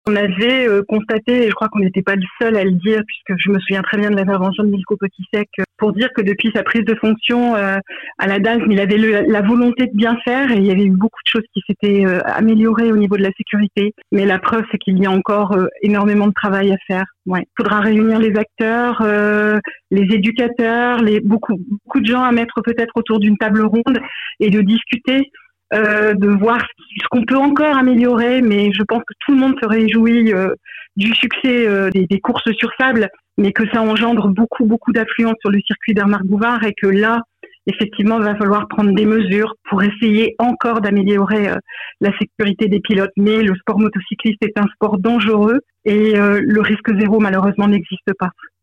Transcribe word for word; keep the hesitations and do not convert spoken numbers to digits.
On avait euh, constaté, et je crois qu'on n'était pas le seul à le dire, puisque je me souviens très bien de l'intervention de Milko Potisek, euh, pour dire que depuis sa prise de fonction euh, à la D A S, il avait le, la volonté de bien faire et il y avait eu beaucoup de choses qui s'étaient euh, améliorées au niveau de la sécurité. Mais la preuve, c'est qu'il y a encore euh, énormément de travail à faire. Ouais. Il faudra réunir les acteurs, euh, les éducateurs, les, beaucoup, beaucoup de gens à mettre peut-être autour d'une table ronde et de discuter. Euh, de voir ce qu'on peut encore améliorer, mais je pense que tout le monde se réjouit euh, du succès euh, des, des courses sur sable, mais que ça engendre beaucoup, beaucoup d'affluence sur le circuit Bernard Bouvard et que là, effectivement, il va falloir prendre des mesures pour essayer encore d'améliorer euh, la sécurité des pilotes. Mais le sport motocycliste est un sport dangereux et euh, le risque zéro, malheureusement, n'existe pas.